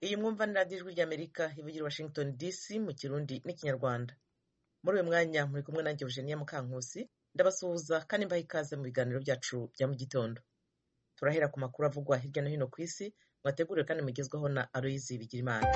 Iyi mwumva ni radiyo ijwi ry'Amerika ivugira Washington DC mu Kirundi n'Ikinyarwanda. Muri uyu mwanya muri kumwe nanjye Eugenia Mukankusi, ndabasuhuza kandi mbaha ikaze mu biganiro byacu bya mu gitondo. Turahera ku makuru avugwa hirya no hino ku isi, mwateguriwe kandi mugezwaho na Aloyizi Bigirimana.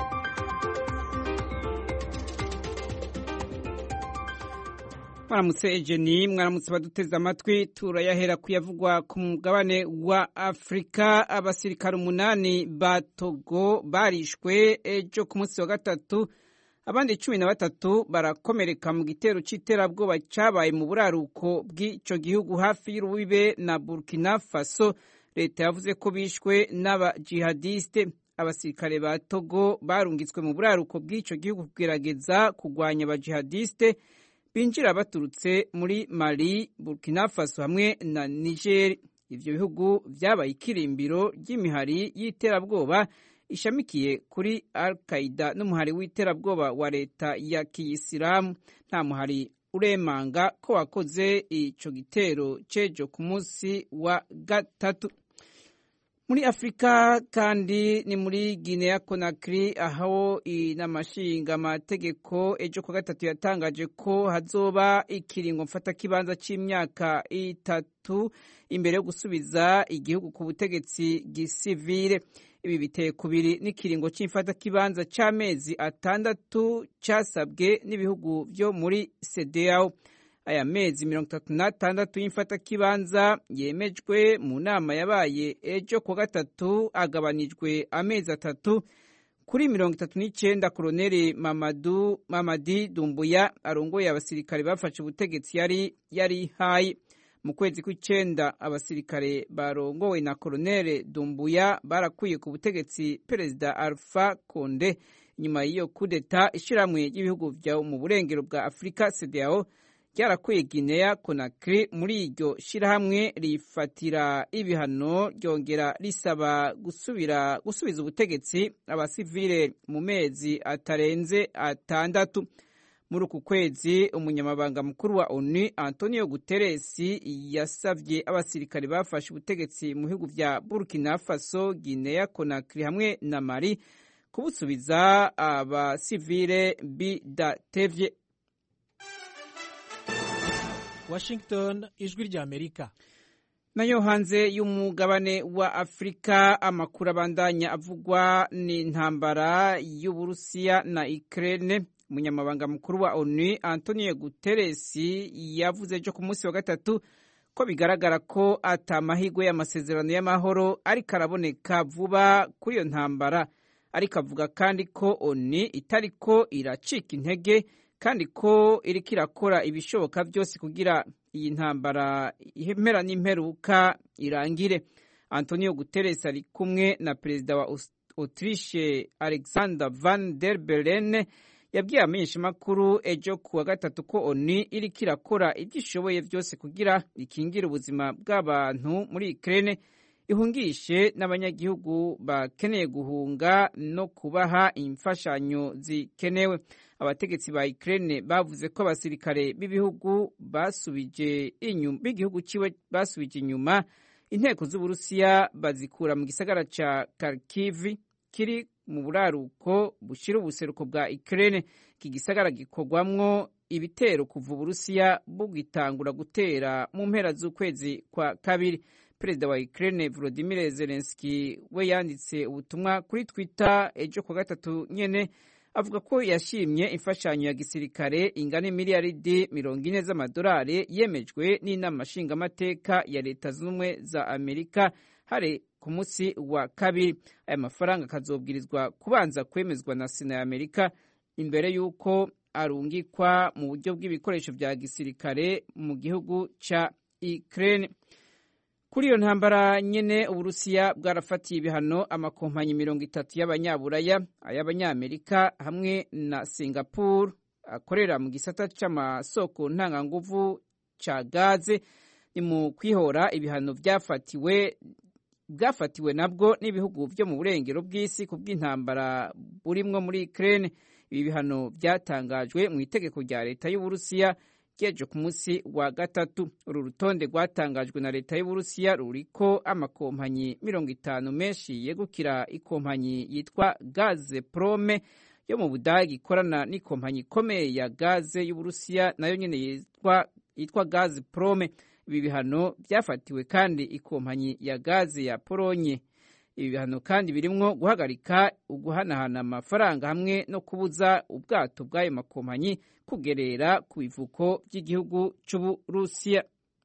Mwaramutse Ejeni, mwaramutse baduteze amatwi. Turayahera kuyavugwa ku mugabane wa Afrika. Abasirikare 8 ba Togo barishwe ejo ku munsi wa gatatu, abandi 13 barakomereka mu gitero c'iterabwoba cabaye mu buraruko bw'ico gihugu hafi y'urubibe na Burkina Faso. Leta yavuze ko bishwe n'aba jihadiste. Abasirikare ba Togo barungitswe mu buraruko bw'ico gihugu kugerageza kugwanya aba jihadiste binjira baturutse muri Mali, Burkina Faso hamwe na Niger. Ivyo bihugu vyabaye ikirimbiro ry'imihari y'iterabwoba ishamikiye kuri Al-Qaeda n'umuhari w'iterabwoba wa leta ya Kiyisilamu. Nta muhari uremanga ko wakoze ico gitero cejo ku munsi wa gatatu. Muri Afrika kandi ni muri Guinea Conakry aho inamashinga amategeko ejo ku gatatu yatangaje ko hazoba ikiringo mfata kibanza c'imyaka 3 imbere yo gusubiza igihugu ku butegetsi gisivile. Ibi biteye kubiri n'ikiringo c'imfata kibanza c'amezi 6 casabwe n'ibihugu vyo muri CEDEAO. Aya mezi 36 y'imfata kibanza yemejwe mu nama yabaye ejo ku gatatu agabanijwe amezi 3 kuri 39. Koloneli Mamadi Doumbouya arongoye abasirikare bafashe ubutegetsi yari hayi. Mu kwezi kw'icenda abasirikare barongowe na Koloneli Doumbouya barakuye ku butegetsi Perezida Alpha Conde nyuma y'iyo kudeta. Ishiramwe ry'ibihugu vya mu burengero bwa Afrika CEDEAO ryarakuye Guinea Conakry muri iryo shirahamwe rifatira ibihano ryongera risaba gusubiza ubutegetsi abasivile mu mezi atarenze 6. Muri uku kwezi umunyamabanga mukuru wa ONU Antonio Guterres yasavye abasirikare bafashe ubutegetsi mu bihugu vya Burkina Faso, Guinea Conakry hamwe na Mali kubusubiza abasivile bidatevye. Washington, ijwi ry'Amerika. Nayo hanze y'umugabane wa Afrika amakuru abandanya avugwa ni intambara y'Uburusiya na Ukraine. Umunyamabanga mukuru wa ONU Antonio Guterres yavuze ejo ku munsi wa gatatu ko bigaragara ko atamahirwe y'amasezerano y'amahoro ariko araboneka vuba kuri iyo ntambara, ariko avuga kandi ko ONU itariko iracika intege kandi ko iriko irakora ibishoboka byose kugira iyi ntambara impera n'imperuka irangire. Antonio Guterres ari kumwe na perezida wa Autriche Alexander Van der Bellen yabwiye abamenyeshamakuru ejo ku wa gatatu ko ONU iriko irakora ibyishoboye byose kugira ikingira ubuzima bw'abantu muri Ukraine, ihungishe n'abanyagihugu bakeneye guhunga no kubaha imfashanyo zikenewe. Abategetsi ba Ukraine bavuze ko abasirikare b'igihugu basubije inyuma inteko z'Uburusiya bazikura mu gisagara ca Kharkiv kiri mu buraruko bushira ubuseruko bwa Ukraine. Iki gisagara gikorwamwo ibitero kuva Uburusiya bugitangura gutera mu mpera z'ukwezi kwa kabiri. Perezida wa Ukraine Volodymyr Zelensky we yanditse ubutumwa kuri Twitter ejo ku gatatu nyene avuga ko yashimye imfashanyo ya gisirikare ingana miliyaridi 40 z'amadolari yemejwe n'inama nshingamateka ya Leta Zunze za Amerika hari ku munsi wa kabiri. Aya mafaranga akazobwirizwa kubanza kwemezwa na Sena ya Amerika imbere y'uko arungikwa mu buryo bw'ibikoresho vya gisirikare mu gihugu ca Ukraine. Kuri iyo ntambara nyene Uburusiya bwarafatiye ibihano amakompanyi 30 y'abanyaburaya, ay'abanyamerika hamwe na Singapore akorera mu gisata c'amasoko ntanganguvu ca gaze. Ni mu kwihora ibihano bwafatiwe nabwo n'ibihugu vyo mu burengero bw'isi ku bw'intambara burimwo muri Ukraine. Ibi bihano byatangajwe mu itegeko rya leta y'Uburusiya ryejo ku munsi wa gatatu. Uru rutonde rwatangajwe na leta y'Uburusiya ruriko amakompanyi 50 menshi yegukira ikompanyi yitwa Gazprom yo mu Budagi ikorana n'ikompanyi ikomeye ya gaze y'Uburusiya nayo nyene yitwa Gazprom. Ibi bihano byafatiwe kandi ikompanyi ya gaze ya Polonye. Ibi bihano kandi birimwo guhagarika uguhanahana amafaranga hamwe no kubuza ubwato bw'ayo makompanyi kugerera ku bivuko by'igihugu c'Uburusiya.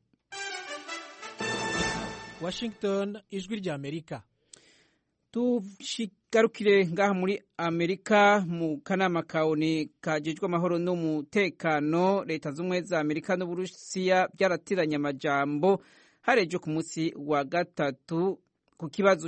Washington, ijwi rya Amerika. Tushigarukire ngaha muri Amerika mu kanama ka ONU kajejwe amahoro n'umutekano. Leta z'ubumwe za Amerika n'Uburusiya byaratiranye amajambo harejo ku munsi wa gatatu ku kibazo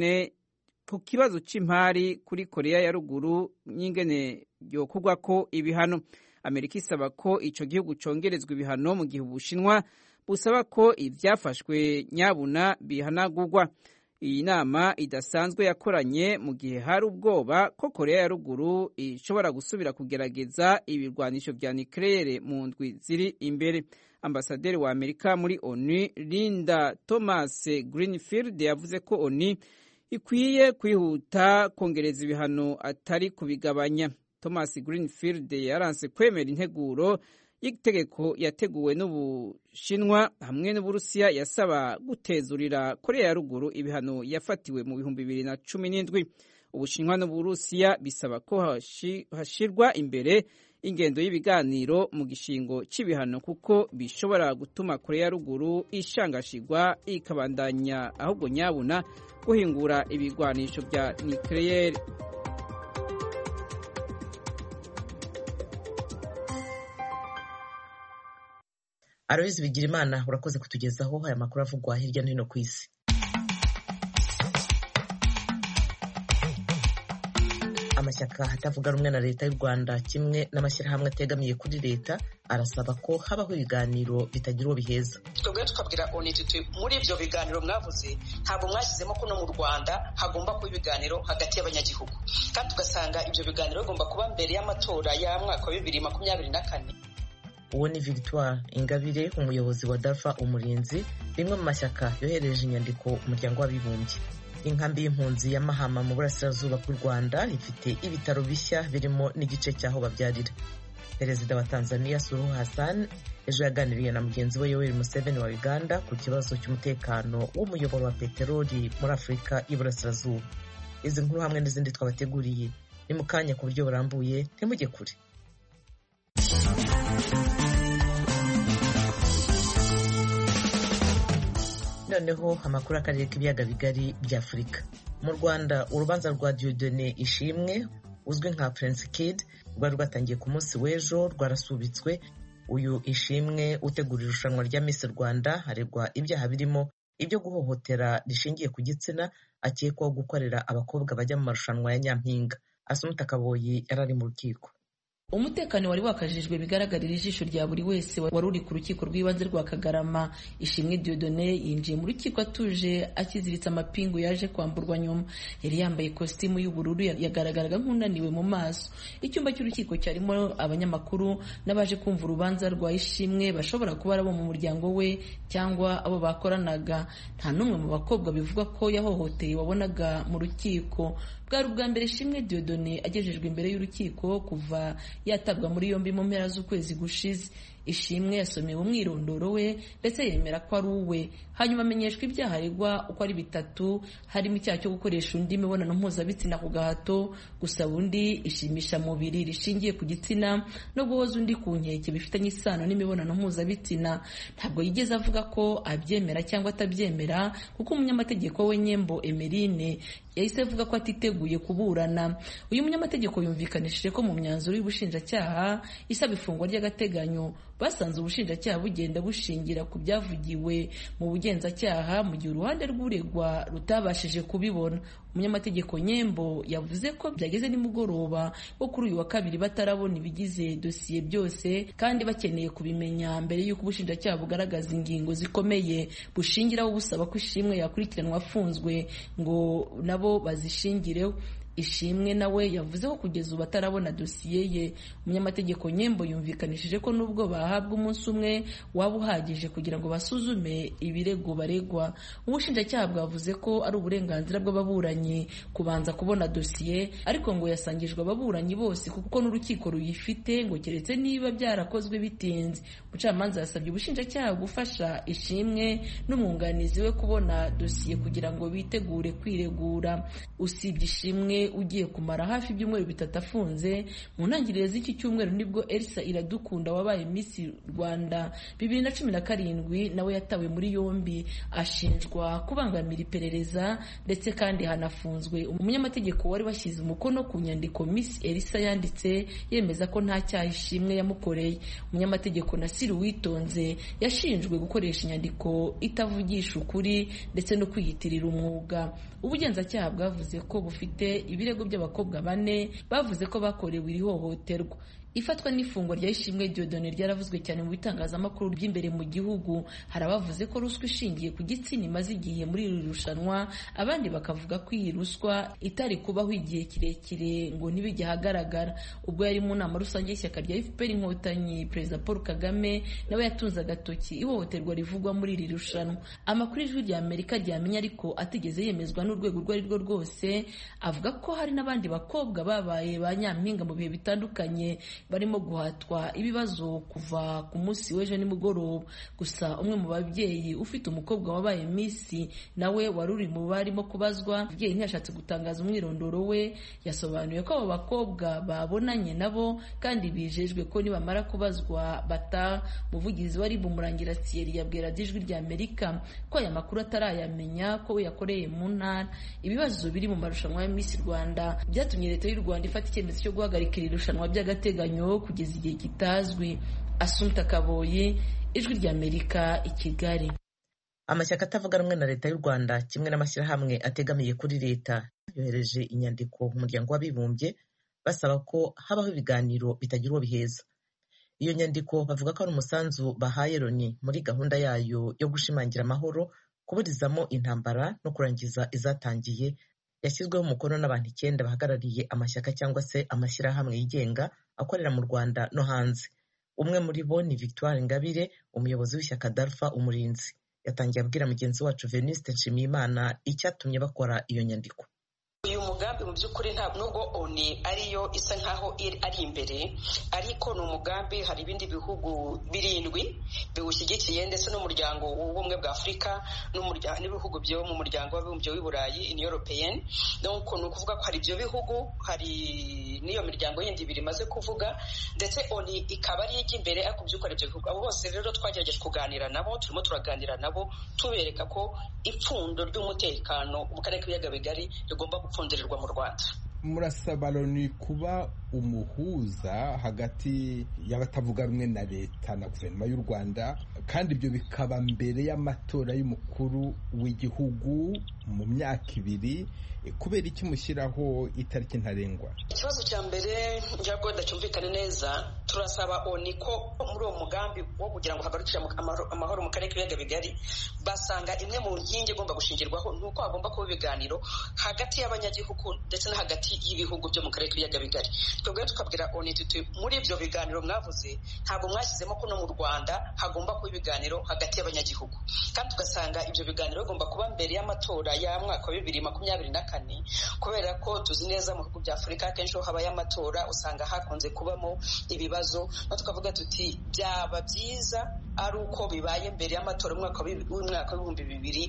c'imari kuri Korea ya ruguru n'ingene yokurwako ibihano. Amerika isaba ko ico gihugu congerezwa ibihano mu gihe Ubushinwa busaba ko ivyafashwe nyabuna bihanagurwa. Iyi nama idasanzwe yakoranye mu gihe hari ubwoba ko Korea ya ruguru ishobora gusubira kugerageza ibirwanisho vya nucleaire mu ndwi ziri imbere. Ambasaderi wa Amerika muri ONU Linda Thomas Greenfield yavuze ko ONU ikwiye kwihuta kongereza ibihano atari kubigabanya. Thomas Greenfield yaranse kwemera integuro y'itegeko yateguwe n'Ubushinwa hamwe n'Uburusiya yasaba gutezurira Korea ya ruguru ibihano yafatiwe mu 2017. Ubushinwa n'Uburusiya bisaba ko hashirwa imbere ingendo y'ibiganiro mu gishingo c'ibihano kuko bishobora gutuma Korea ya ruguru ishangashirwa ikabandanya ahubwo nyabuna guhingura ibigwanisho vya nucleaire. Aloyizi Bigirimana urakoze kutugezaho aya makuru avugwa hirya no hino ku isi. Amashyaka atavuga rumwe na leta y'u Rwanda kimwe n'amashyirahamwe ategamiye kuri leta arasaba ko habaho ibiganiro bitagira uwo biheza. Twebwe tukabwira ONU tuti muri ibyo biganiro mwavuze ntabwo mwashyizemo ko no mu Rwanda hagomba kuba ibiganiro hagati y'abanyagihugu, kandi tugasanga ibyo biganiro bigomba kuba mbere y'amatora ya mwaka wa 2024. Uwo ni Victoire Ingabire, umuyobozi wa Dafa Umurinzi, rimwe mu mashyaka yohereje inyandiko umuryango w'abibumbye. Inkambi y'impunzi ya Mahama mu burasirazuba bw'u Rwanda ifite ibitaro bishya birimo n'igice cyaho babyarira. Perezida wa Tanzania Suluhu Hassan ejo yaganiriye na mugenzi we Yoweri Museveni wa Uganda ku kibazo cy'umutekano w'umuyoboro wa peteroli muri Afurika y'Iburasirazuba. Izi nkuru hamwe n'izindi twabateguriye ni mu kanya ku buryo burambuye, ntimujye kure. Noneho amakuru akarere k'ibiyaga bigari bya Afurika. Mu Rwanda urubanza rwa Dieudonné Ishimwe uzwi nka Prince Kid rwari rwatangiye ku munsi w'ejo rwarasubitswe. Uyu Ishimwe utegura irushanwa rya Miss Rwanda aregwa ibyaha birimo ibyo guhohotera rishingiye ku gitsina, akekwaho gukorera abakobwa bajya mu marushanwa ya Nyampinga. Asumta Kaboyi yarari mu rukiko. Umutekano wari wakajijwe bigaragarira ijisho rya buri wese wari uri ku rukiko rw'ibanze rwa Kagarama. Ishimwe Dieudonné yinjiye mu rukiko atuje akiziritse amapingu yaje kwamburwa nyuma. Yari yambaye kositimu y'ubururu, yagaragaraga nk'unaniwe mu maso. Icyumba cy'urukiko cyarimo abanyamakuru n'abaje kumva urubanza rwa Ishimwe bashobora kuba abo mu muryango we cyangwa abo bakoranaga. Nta n'umwe mu bakobwa bivuga ko yahohoteye wabonaga mu rukiko. Bwari ubwa mbere Ishimwe Dieudonné agejejwe imbere y'urukiko kuva yatabwa muri yombi mu mpera z'ukwezi gushize. Ishimwe yasomewe umwirondoro we ndetse yemera ko ari uwe, hanyuma amenyeshwa ibyaha aregwa uko ari 3, harimo icyaha cyo gukoresha undi mibonano mpuzabitsina ku gahato, gusaba undi ishimisha mubiri rishingiye ku gitsina no guhoza undi ku nkeke bifitanye isano n'imibonano mpuzabitsina. Ntabwo yigeze avuga ko abyemera cyangwa atabyemera kuko umunyamategeko we Nyembo Emeline yahise avuga ko atiteguye kuburana. Uyu munyamategeko yumvikanishije ko mu myanzuro y'ubushinjacyaha isaba ifungwa ry'agateganyo basanze ubushinjacyaha bugenda bushingira ku byavugiwe mu bugenzacyaha mu gihe uruhande rw'uregwa rutabashije kubibona. Umunyamategeko Nyembo yavuze ko byageze nimugoroba wo kuri uyu wa kabiri batarabona ibigize dosiye byose kandi bakeneye kubimenya mbere y'uko ubushinjacyaha bugaragaza ingingo zikomeye bushingiraho busaba ko Ishimwe yakurikiranwa afunzwe ngo nabo bazishingireho. Ishimwe nawe yavuze ko kugeza ubu atarabona dosiye ye. Umunyamategeko Nyembo yumvikanishije ko nubwo bahabwa umunsi umwe waba uhagije kugira ngo basuzume ibirego baregwa. Ubushinjacyaha bwavuze ko ari uburenganzira bw'ababuranyi kubanza kubona dosiye, ariko ngo yasangijwe ababuranyi bose kuko n'urukiko ruyifite, ngo keretse niba byarakozwe bitinze. Umucamanza yasabye ubushinjacyaha gufasha Ishimwe n'umwunganizi we kubona dosiye kugira ngo bitegure kwiregura. Usibye Ishimwe ugiye kumara hafi ibyumweru 3 afunze, mu ntangiriro z'iki cyumweru nibwo Elsa Iradukunda wabaye Miss Rwanda 2017 nawe yatawe muri yombi ashinjwa kubangamira iperereza, ndetse kandi hanafunzwe umunyamategeko wari washyize umukono ku nyandiko Miss Elsa yanditse yemeza ko nta cyaha Ishimwe yamukoreye. Umunyamategeko Nasiri Witonze yashinjwe gukoresha inyandiko itavugisha ukuri ndetse no kwiyitirira umwuga. Ubugenzacyaha bwavuze ko bufite ibirego by'abakobwa 4 bavuze ko bakorewe iri hohoterwa. Ifatwa n'ifungwa rya Ishimwe Dieudonné ryaravuzwe cyane mu bitangazamakuru by'imbere mu gihugu. Hari abavuze ko ruswa ishingiye ku gitsina imaze igihe muri iri rushanwa, abandi bakavuga ko iyi ruswa itari kubaho igihe kirekire ngo ntibijye ahagaragara. Ubwo yari mu nama rusange y'ishyaka rya FPR Inkotanyi, Perezida Paul Kagame nawe yatunze agatoki ihohoterwa rivugwa muri iri rushanwa. Amakuru y'Ijwi rya Amerika ryamenye ariko atigeze yemezwa n'urwego rwo ari rwo rwose, avuga ko hari n'abandi bakobwa babaye ba nyampinga mu bihe bitandukanye barimo guhatwa ibibazo kuva ku munsi w'ejo nimugoroba. Gusa umwe mu babyeyi ufite umukobwa wabaye Miss nawe wari uri mu barimo kubazwa, ababyeyi ntiyashatse gutangaza umwirondoro we, yasobanuye ko abo bakobwa babonanye nabo kandi bijejwe ko nibamara kubazwa bata. Umuvugizi wari Murangira Thierry yabwira Ijwi rya Amerika ko aya makuru atarayamenya ko we yakoreye mu ntara. Ibibazo biri mu marushanwa ya Miss Rwanda byatumye leta y'u Rwanda ifata icyemezo cyo guhagarika iri rushanwa by'agateganyo kugeza igihe kitazwi. Assumpta Kaboyi, Ijwi rya Amerika, i Kigali. Amashyaka atavuga rumwe na leta y'u Rwanda kimwe n'amashyirahamwe ategamiye kuri leta yohereje inyandiko mu muryango w'abibumbye basaba ko habaho ibiganiro bitagira uwo biheza. Iyo nyandiko bavuga ko ari umusanzu bahaye Loni muri gahunda yayo yo gushimangira amahoro, kuburizamo intambara no kurangiza izatangiye, yashyizweho umukono n'abantu 9 bahagarariye amashyaka cyangwa se amashyirahamwe yigenga akorera mu Rwanda no hanze. Umwe muri bo ni Victoire Ingabire, umuyobozi w'ishyaka Dalpha Umurinzi. Yatangiye abwira mugenzi wacu Venuste Nshimiyimana icyatumye bakora iyo nyandiko. Uyu mugambi mu by'ukuri nubwo ONU ariyo isa nkaho ari imbere, ariko ni umugambi hari ibindi bihugu 7 biwushyigikiye, ndetse n'umuryango w'ubumwe bwa Afurika n'ibihugu byo mu muryango w'abibumbye w'i Burayi, Union Européenne. Donc ni ukuvuga ko hari ibyo bihugu, hari n'iyo miryango yindi 2 imaze kuvuga, ndetse ONU ikaba ari ijya imbere ariko by'ukuri ibyo bihugu. Abo bose rero twagerageje kuganira nabo, turimo turaganira nabo tubereka ko ipfundo ry'umutekano mu karere k'ibiyaga bigari rigomba gupfundirirwa mu Rwanda. Murasaba Loni kuba umuhuza hagati y'abatavuga rumwe na leta na guverinoma y'u Rwanda, kandi ibyo bikaba mbere y'amatora y'umukuru w'igihugu mu myaka 2. Kubera iki mushyiraho itariki ntarengwa? Ikibazo cya mbere njyago ndacyumvikane neza, turasaba ONU ko muri uwo mugambi wo kugira ngo hagarukire amahoro mu karere k'ibiyaga bigari, basanga imwe mu nkingi igomba gushingirwaho nuko hagomba kuba ibiganiro hagati y'abanyagihugu ndetse no hagati y'ibihugu byo mu karere k'ibiyaga bigari. Twebwe tukabwira ONU tuti muri ibyo biganiro mwavuze ntabwo mwashyizemo ko no mu Rwanda hagomba kuba ibiganiro hagati y'abanyagihugu, kandi tugasanga ibyo biganiro bigomba kuba mbere y'amatora ya mwaka wa 2024, kubera ko tuzi neza mu bihugu bya Afurika akenshi aho habaye amatora usanga hakunze kubamo ibibazo. Tukavuga tuti byaba byiza ari uko bibaye mbere y'amatora umwaka w'ibihumbi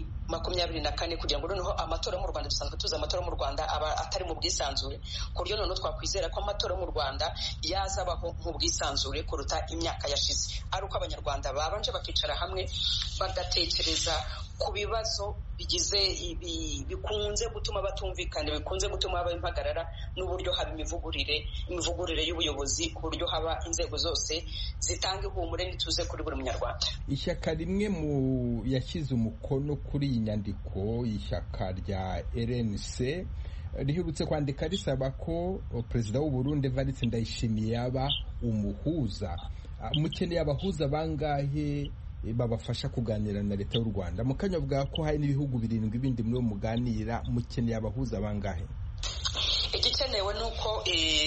2024, kugira ngo noneho amatora mu Rwanda, dusanzwe tuzi amatora mu Rwanda aba atari mu bwisanzure, ku buryo noneho twakwizera ko amatora mu Rwanda yazabaho mu bwisanzure kuruta imyaka yashize, ari uko abanyarwanda babanje bakicara hamwe bagatekereza ku bibazo bigize bikunze gutuma batumvikana, bikunze gutuma haba impagarara, n'uburyo haba imivugurire y'ubuyobozi, ku buryo haba inzego zose zitanga ihumure n'ituze kuri buri munyarwanda. Ishyaka rimwe mu yashyize umukono kuri iyi nyandiko, ishyaka rya RNC, riherutse kwandika risaba ko Perezida w'u Burundi Evariste Ndayishimiye yaba umuhuza. Mukeneye abahuza bangahe babafasha kuganira na leta y'u Rwanda? Mukanya avuga ko hari n'ibihugu 7 bindi muri muganira, mukeneye abahuza bangahe? igikenewe ni uko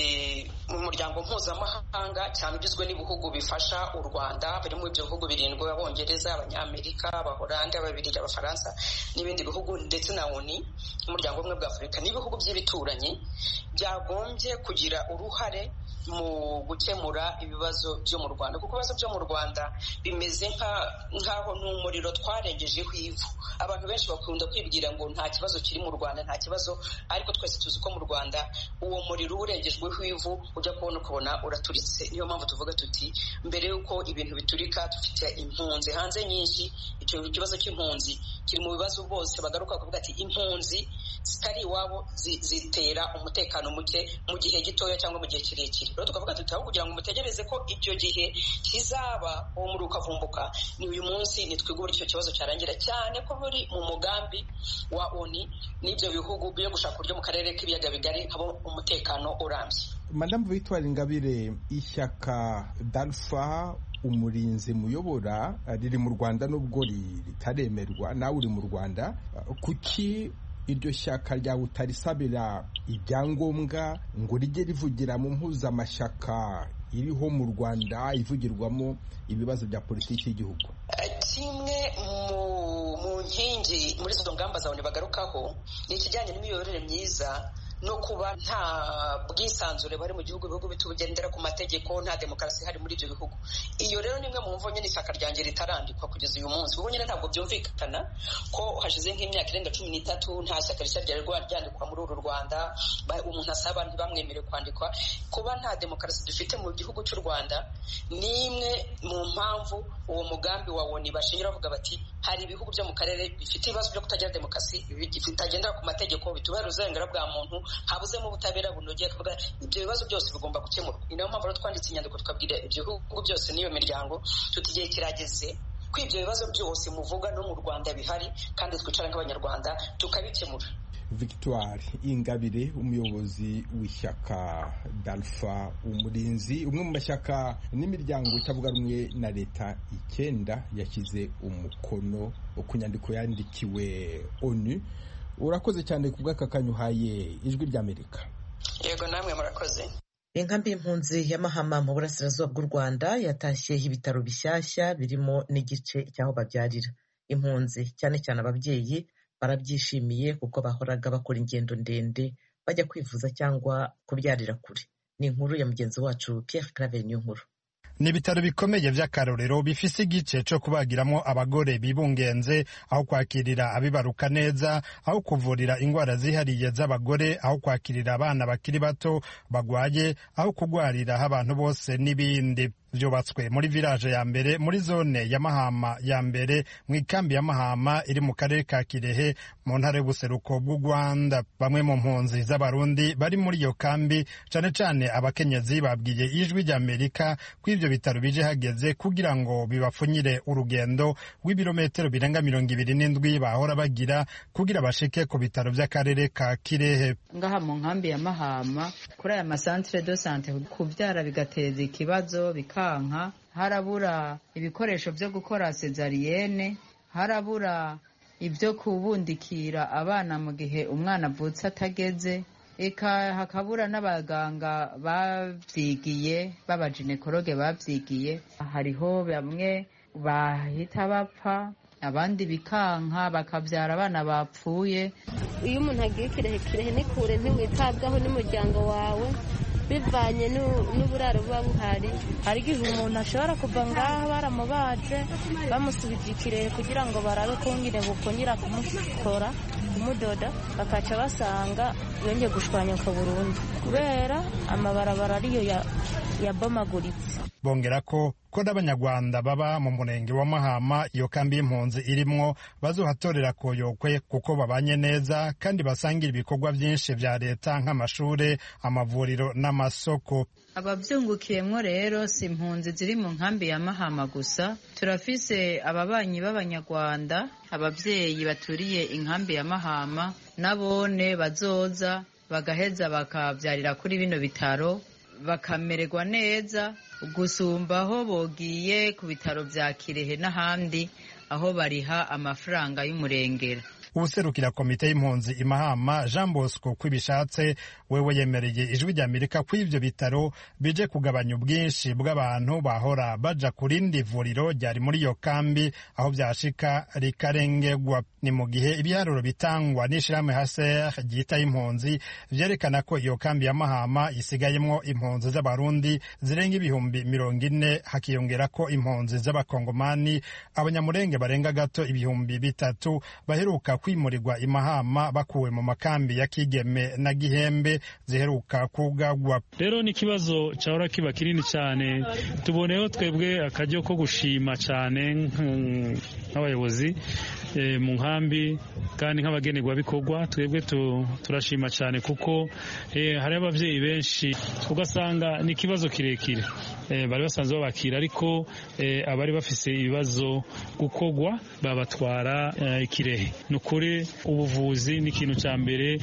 mu muryango mpuzamahanga cyane ugizwe n'ibihugu bifasha u Rwanda, birimo ibyo bihugu birindwi: Abongereza, Abanyamerika, Abahorandi, Ababiligi, Abafaransa n'ibindi bihugu, ndetse na ONU, umuryango umwe bwa Afurika n'ibihugu by'ibituranyi, byagombye kugira uruhare mu gukemura ibibazo byo mu Rwanda, kuko ibibazo byo mu Rwanda bimeze nk'aho n'umuriro twarengejeho ivu. Abantu benshi bakunda kwibwira ngo nta kibazo kiri mu Rwanda, nta kibazo, ariko twese tuzi ko mu Rwanda uwo muriro urengejweho ivu ujya ukabona uraturitse. Niyo mpamvu tuvuga tuti mbere y'uko ibintu biturika dufite impunzi hanze nyinshi. Icyo kibazo cy'impunzi kiri mu bibazo bose bagaruka kuvuga ati impunzi zitari iwabo zitera umutekano muke mu gihe gitoya cyangwa mu gihe kirekire. Rero tukavuga tuti aho kugira ngo mutegereze ko icyo gihe kizaba uwo muri ukavumbuka, ni uyu munsi nitwigura icyo kibazo cyarangira, cyane ko buri mu mugambi wa ONU n'ibyo bihugu byo gushaka uburyo mu karere k'ibiyaga bigari haba umutekano urambye. Madame Victoire Ingabire, ishyaka Dalfa umurinzi muyobora riri mu Rwanda nubwo ritaremerwa, nawe uri mu Rwanda, kuki iryo shyaka ryawe utarisabira ibyangombwa ngo rijye rivugira mu mpuzamashyaka iriho mu Rwanda ivugirwamo ibibazo bya politiki y'igihugu? Kimwe mu nkingi muri izo ngamba zawe bagarukaho ni ikijyanye n'imiyoborere myiza no kuba nta bwisanzure bari mu gihugu, ibihugu bitugendera ku mategeko, nta demokarasi hari muri ibyo bihugu. Iyo rero ni imwe mu mvo nyine ishyaka ryanjye ritarandikwa kugeza uyu munsi, kuko nyine ntabwo byumvikana ko hashize nk'imyaka irenga 13 nta shyaka rishya ryari ryandikwa muri uru Rwanda, umuntu asaba ntibamwemere kwandikwa. Kuba nta demokarasi dufite mu gihugu cy'u Rwanda ni imwe mu mpamvu uwo mugambi wa ONU bashingira bavuga bati hari ibihugu byo mu karere bifite ibibazo byo kutagira demokarasi, bitagendera ku mategeko, bitubahiriza uburenganzira bwa muntu, habuzemo ubutabera bunogeye. Kuvuga ibyo bibazo byose bigomba gukemurwa. Ni nayo mpamvu twanditse inyandiko tukabwira ibyo bihugu byose n'iyo miryango tuti igihe kirageze ko ibyo bibazo byose muvuga no mu Rwanda bihari, kandi twicara nk'Abanyarwanda tukabikemura. Victoire Ingabire, umuyobozi w'ishyaka Dalfa umurinzi, umwe mu mashyaka n'imiryango itavuga rumwe na leta 9 yashyize umukono ku nyandiko yandikiwe ONU. Urakoze cyane ku bw'akakanyu uhaye Ijwi ry'Amerika. Yego, namwe murakoze. Inkambi y'impunzi ya Mahama mu burasirazuba bw'u Rwanda yatashye ibitaro bishyashya birimo n'igice cy'aho babyarira. Impunzi cyane cyane ababyeyi barabyishimiye kuko bahoraga bakora ingendo ndende bajya kwivuza cyangwa kubyarira kure. Ni inkuru ya mugenzi wacu Pierre Claver Niyonkuru. Ni ibitaro bikomeye by'akarorero bifise igice cyo kubagiramo abagore bibungenze, aho kwakirira abibaruka neza, aho kuvurira indwara zihariye z'abagore, aho kwakirira abana bakiri bato bagwaye, aho kugwarira abantu bose n'ibindi. Byubatswe muri village ya mbere muri zone ya Mahama ya mbere mu ikambi ya Mahama iri mu karere ka Kirehe mu ntara y'ubuseruko bw'u Rwanda. Bamwe mu mpunzi z'abarundi bari muri iyo kambi, cyane cyane abakenyezi, babwiye Ijwi ry'Amerika ko ibyo bitaro bije hageze kugira ngo bibapfunyire urugendo rw'ibirometero birenga 27 bahora bagira kugira bashike ku bitaro by'akarere ka Kirehe. Ngaha mu nkambi ya Mahama kuri aya masantre de sante kubyara bigateza ikibazo, harabura ibikoresho byo gukora cesarienne, harabura ibyo kubundikira abana mu gihe umwana avutse atageze, hakabura n'abaganga babyigiye b'abaginekologe babyigiye. Hariho bamwe bahita bapfa, abandi bikanka bakabyara abana bapfuye. Iyo umuntu agiye Kirehe ni kure, ntiwitabwaho n'umuryango wawe bivanye n'uburaro buba buhari. Hari igihe umuntu ashobora kuva ngaha baramubaje bamusubije Kirehe kugira ngo barabe kongera bukongera kumutora kumudoda, bakaca basanga yongeye gushwanyuka burundu kubera amabarabara ariyo yabomaguritse. Bongera ko n'abanyarwanda baba mu murenge wa Mahama iyo kambi y'impunzi irimwo bazohatorera koyokwe kuko babanye neza kandi basangira ibikorwa byinshi bya leta nk'amashure, amavuriro n'amasoko. Ababyungukiyemwo rero si impunzi ziri mu nkambi ya Mahama gusa, turafise ababanyi b'Abanyarwanda, ababyeyi baturiye inkambi ya Mahama nabone bazoza bagaheza bakabyarira kuri bino bitaro bakamererwa neza gusumba aho bogiye ku bitaro bya Kirehe n'ahandi aho bariha amafaranga y'umurengera. uwuserukira komite y'impunzi imahama Jean Bosco kwibishatse wewe yemereye ijwi rya Amerika ko ivyo bitaro bije kugabanya ubwinshi bw'abantu bahora baja kurindi vuriro ryari muri iyo kambi aho vyashika rikarengerwa. Ni mu gihe ibiharuro bitangwa n'ishirahamwe HCR ryita impunzi vyerekana ko iyo kambi ya Mahama isigayemwo impunzi z'abarundi zirenga ibihumbi 40, hakiyongera ko impunzi z'abakongomani abanyamurenge barenga gato ibihumbi 3 baheruka kwimurirwa imahama bakuwe mu makambi ya Kigeme na Gihembe ziheruka kugagwa. Rero ni kibazo cyahora kiba kinini cyane, tuboneyeho twebwe akaryo ko gushima cyane nk'abayobozi mu nkambi kandi nk'abagenerwa bikorwa. Twebwe turashima cyane kuko hari abavyeyi benshi ugasanga ni kibazo kirekire bari basanzwe babakira, ariko abari bafise ibibazo gukogwa babatwara Kirehe. Nukuri ubuvuzi ni ikintu cya mbere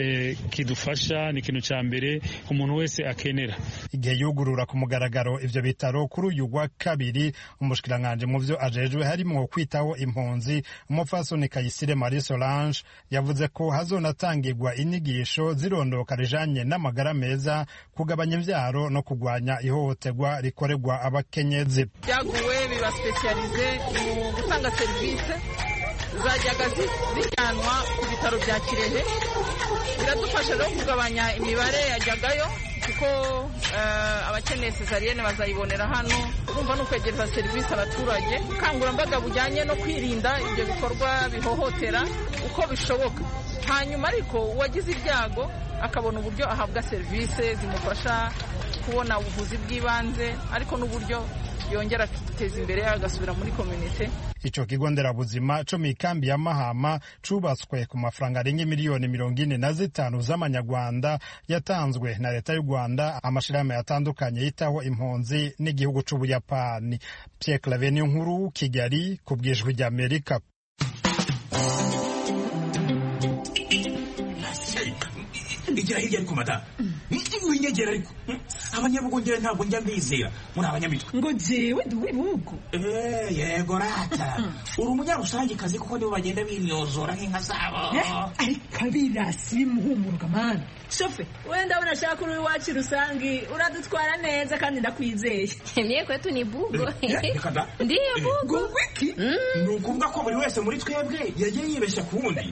kidufasha, ni ikintu cya mbere umuntu wese akenera. Igihe yugurura ku mugaragaro ivyo bitaro kuri uyu wa kabiri, umushikiranganje mu vyo ajejwe harimo kwitaho impunzi umupfasoni Kayisire Marie Solange yavuze ko hazonatangirwa inyigisho zirondoka rijanye n'amagara meza, kugabanya imvyaro no kugwanya ihohoterwa rikorerwa abakenyezi. Byaguwe biba specialize mu gutanga service zajyaga zijyanwa ku bitaro bya Kirehe. Biradufasha rero kugabanya imibare yajyagayo kuko abakeneye cesarienne bazayibonera hano. Urumva no kwegereza service abaturage, kangurambaga bujyanye no kwirinda ibyo bikorwa bihohotera uko bishoboka. Hanyuma ariko uwagize ibyago akabona uburyo ahabwa service zimufasha kubona ubuvuzi bw'ibanze, ariko n'uburyo yongera kwiteza imbere agasubira muri community. Ico kigo nderabuzima co mu ikambi ya Mahama cubatswe ku mafaranga arenga miliyoni 45 z'amanyarwanda yatanzwe na leta y'u Rwanda, amashirahamwe yatandukanye yitaho impunzi n'igihugu c'Ubuyapani. Pierre Claver Nkuru, Kigali, ku bw'ijwi rya Amerika. Igira hirya ariko mata winyegera ariko abanyabugongera ntabwo njya mbizera muri abanyamitwe ngo jewe duwe bugo yego rata uri umunyarusange kazi kuko nibo bagenda bimyozora nk'inka zabo ariko abirasi muhumuruka mana shofe wenda unashaka uri wacu rusangi uradutwara neza kandi ndakwizeye niye kwetu ni bugo ndiye bugo wiki ni ukuvuga ko buri wese muri twebwe yagiye yibeshya ku wundi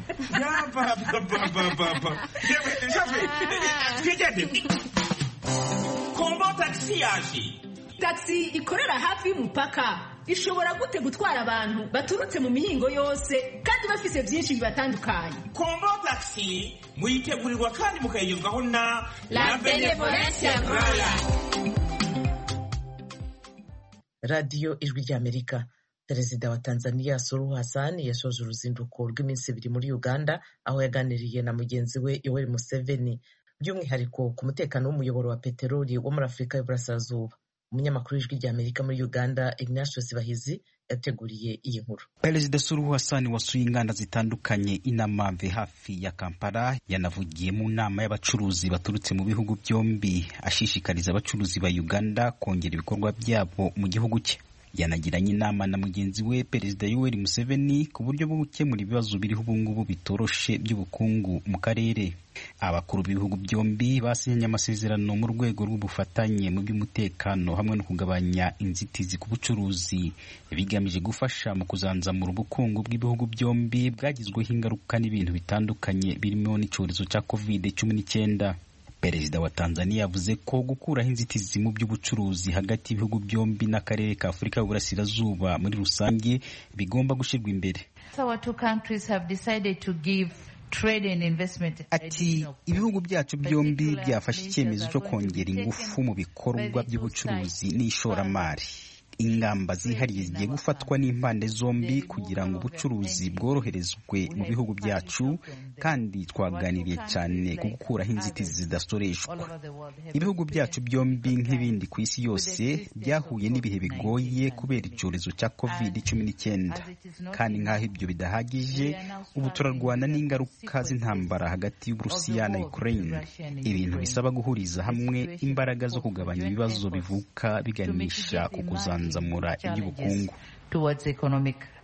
Kombo taxi yaje. Taxi ikorera hafi y'umupaka ishobora gute gutwara abantu baturutse mu mihingo yose kandi bafise byinshi bibatandukanye. Kombo taxi muyitegurirwa kandi mukayigezwaho na La Benevolencia Royal. Radio Ijwi rya Amerika. Perezida wa Tanzania Suluhu Hassan yashoje uruzinduko rw'iminsi 2 muri Uganda, aho yaganiriye na mugenzi we Yoweri Museveni by'umwihariko ku mutekano w'umuyoboro wa peteroli wo muri Afurika y'Uburasirazuba. Umunyamakuru w'Ijwi rya Amerika muri Uganda Ignatius Bahizi yateguriye iyi nkuru. Perezida Suluhu Hassan wasuye inganda zitandukanye inamamve hafi ya Kampala, yanavugiye mu nama y'abacuruzi baturutse mu bihugu byombi, ashishikariza abacuruzi ba Uganda kongera ibikorwa byabo mu gihugu cye. Yanagiranye inama na mugenzi we Perezida Yoweri Museveni ku buryo bwo gukemura ibibazo biriho ubu ngubu bitoroshe by'ubukungu mu karere. Abakuru b'ibihugu byombi basinyanye amasezerano mu rwego rw'ubufatanye mu by'umutekano hamwe no kugabanya inzitizi ku bucuruzi, bigamije gufasha mu kuzanzamura ubukungu bw'ibihugu byombi bwagizweho ingaruka n'ibintu bitandukanye birimo n'icyorezo cya COVID-19. Perezida wa Tanzania yavuze ko gukuraho inzitizi mu by'ubucuruzi hagati y'ibihugu byombi n'akarere ka Afurika y'Uburasirazuba muri rusange bigomba gushyirwa imbere. Our two countries have decided to give trade and investment. Ati ibihugu byacu byombi byafashe icyemezo cyo kongera ingufu mu bikorwa by'ubucuruzi n'ishoramari. Ingamba zihariye zigiye gufatwa n'impande zombi kugira ngo ubucuruzi bworoherezwe mu bihugu byacu, kandi twaganiriye cyane ku gukuraho inzitizi zidasoreshwa. Ibihugu byacu byombi nk'ibindi ku isi yose byahuye n'ibihe bigoye kubera icyorezo cya COVID-19, kandi nk'aho ibyo bidahagije, ubu turarwana n'ingaruka z'intambara hagati y'Uburusiya na Ukraine, ibintu bisaba guhuriza hamwe imbaraga zo kugabanya ibibazo bivuka biganisha ku kuzanzamura iby'ubukungu. Towards economic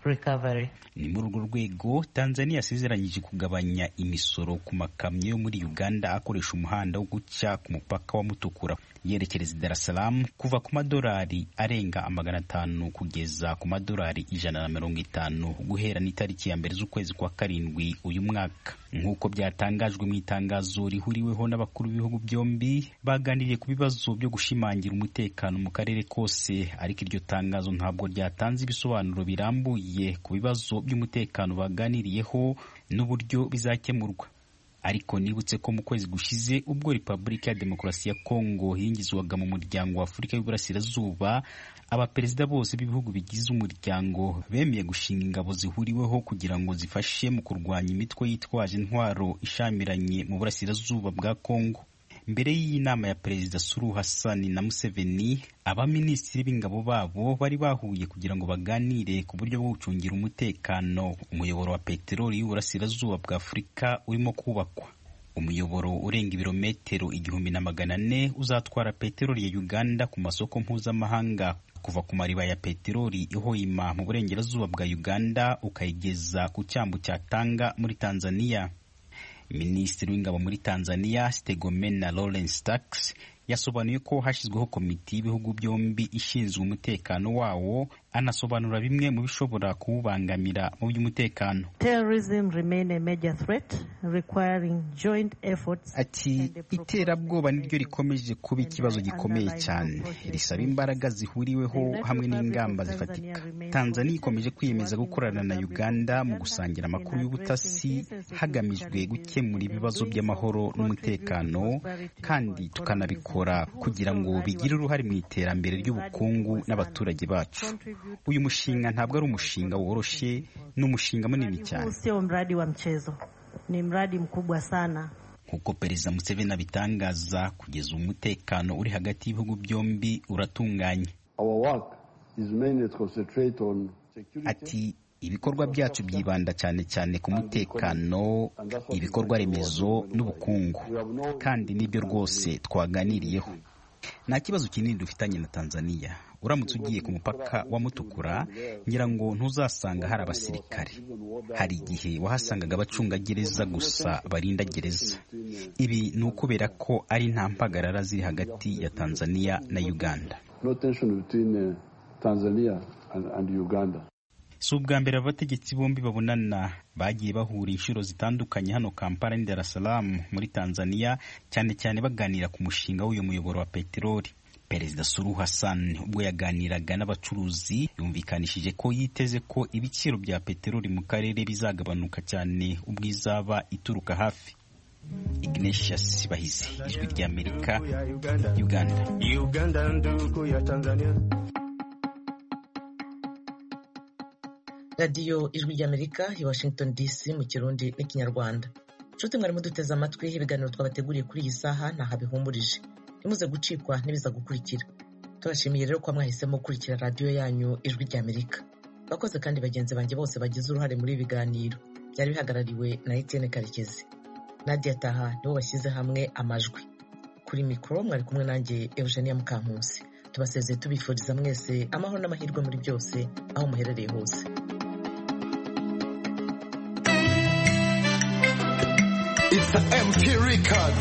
recovery. Ni muri urwo rwego Tanzania yasezeranyije kugabanya imisoro ku makamyo yo muri Uganda akoresha umuhanda wo guca ku mupaka wa Mutukura yerekereza Dar es Salaam kuva ku madolari arenga 500 kugeza ku madolari 150 guhera n'itariki ya mbere z'ukwezi kwa karindwi uyu mwaka. Nk'uko byatangajwe mu itangazo rihuriweho n'abakuru b'ibihugu byombi, baganiriye ku bibazo byo gushimangira umutekano mu karere kose, ariko iryo tangazo ntabwo ryatanze ibisobanuro birambuye ku bibazo by'umutekano baganiriyeho n'uburyo bizakemurwa. Ariko nibutse ko mu kwezi gushize ubwo Repubulika ya Demokarasi ya Kongo yingizwaga mu muryango wa Afurika y'Uburasirazuba, abaperezida bose b'ibihugu bigize umuryango bemeye gushinga ingabo zihuriweho kugira ngo zifashe mu kurwanya imitwe yitwaje intwaro ishamiranye mu burasirazuba bwa Kongo. Mbere y'iyi nama ya Perezida Suluhu Hassan na Museveni, abaminisitiri b'ingabo babo bari bahuye kugira ngo baganire ku buryo bwo gucungira umutekano umuyoboro wa peteroli y'uburasirazuba bwa Afurika urimo kubakwa. Umuyoboro urenga ibirometero 1400 uzatwara peteroli ya Uganda ku masoko mpuzamahanga kuva ku mariba ya peteroli ihoima mu burengerazuba bwa Uganda ukayigeza ku cyambu cya Tanga muri Tanzania. Minisitiri w'ingabo muri Tanzania Stegomena Lawrence Tax yasobanuye ko hashyizweho komite y'ibihugu byombi ishinzwe umutekano wawo, anasobanura bimwe mu bishobora kuwubangamira mu by'umutekano. Ati iterabwoba niryo rikomeje kuba ikibazo gikomeye cyane, risaba imbaraga zihuriweho hamwe n'ingamba zifatika. Tanzania ikomeje kwiyemeza gukorana na Uganda mu gusangira amakuru y'ubutasi hagamijwe gukemura ibibazo by'amahoro n'umutekano, kandi tukanabikora kugira ngo bigire uruhare mu iterambere ry'ubukungu n'abaturage bacu. Uyu mushinga ntabwo ari umushinga woroshye, ni umushinga munini cyane. Sio mradi wa mchezo, ni mradi mkubwa sana. Nkuko Perezida Museveni abitangaza, kugeza umutekano uri hagati y'ibihugu byombi uratunganye. Ati ibikorwa byacu byibanda cyane cyane ku mutekano, ibikorwa remezo n'ubukungu, kandi nibyo rwose twaganiriyeho. Nta kibazo kinini dufitanye na Tanzania. Uramutse ugiye ku mupaka wa Mutukura, ngira ngo ntuzasanga hari abasirikare. Hari igihe wahasangaga abacungagereza gusa barinda gereza. Ibi ni ukubera ko ari nta mpagarara ziri hagati ya Tanzania na Uganda. No tension between Tanzania and Uganda. Si ubwa mbere abategetsi bombi babonana, bagiye bahura inshuro zitandukanye hano Kampala ni Dar es Salaam muri Tanzania, cyane cyane baganira ku mushinga w'uyu muyoboro wa peteroli. Perezida Suluhu Hassan ubwo yaganiraga n'abacuruzi yumvikanishije ko yiteze ko ibiciro bya peteroli mu karere bizagabanuka cyane ubwo izaba ituruka hafi. Ignatius Bahizi, Ijwi ry'Amerika, Uganda. radiyo Ijwi ry'Amerika i Washington DC mu Kirundi n'Ikinyarwanda. Nshuti mwari muduteze amatwi, ibiganiro twabateguriye kuri iyi saha ntaho bihumurije. Nimuze gucikwa n'ibiza gukurikira. Turashimiye rero ko mwahisemo gukurikira radiyo yanyu Ijwi ry'Amerika. Bakoze kandi bagenzi banjye bose bagize uruhare muri ibi biganiro. Byari bihagarariwe na Etienne Karekezi. Nadia Taha nibo bashyize hamwe amajwi. Kuri mikoro mwari kumwe nanjye Eugenia Mukankusi. Tubasezeye tubifuriza mwese amahoro n'amahirwe muri byose aho muherereye hose. It's an MP record.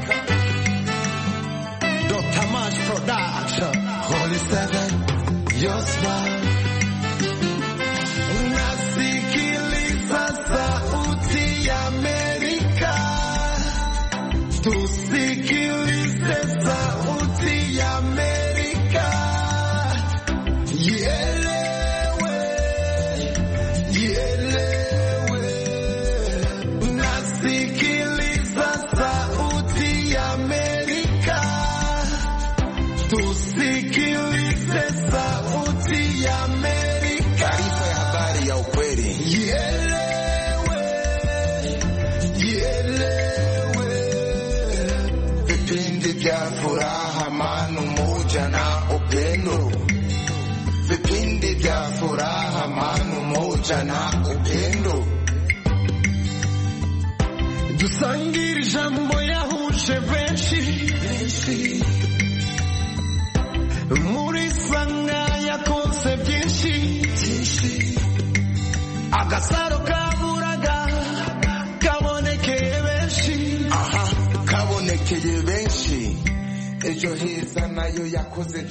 Dr. March Production. Holy Seven, your smile. Unasikiliza sauti ya Amerika. Tusikilize sauti ya Amerika. Ielewe, ielewe. Unasikiliza sauti ya Amerika. Tusikilize sauti ya Amerika. Taarifa ya habari ya ukweli. Ielewe, ielewe. Vipindi vya furaha, amani, umoja na upendo. Vipindi vya furaha, amani, umoja na upendo. Dusangire ijambo yahuje benshi. Muri sanga yakoze byinshi. agasaro kaburaga kabonekeye benshi kabonekeye benshi ejo heza nayo yakoze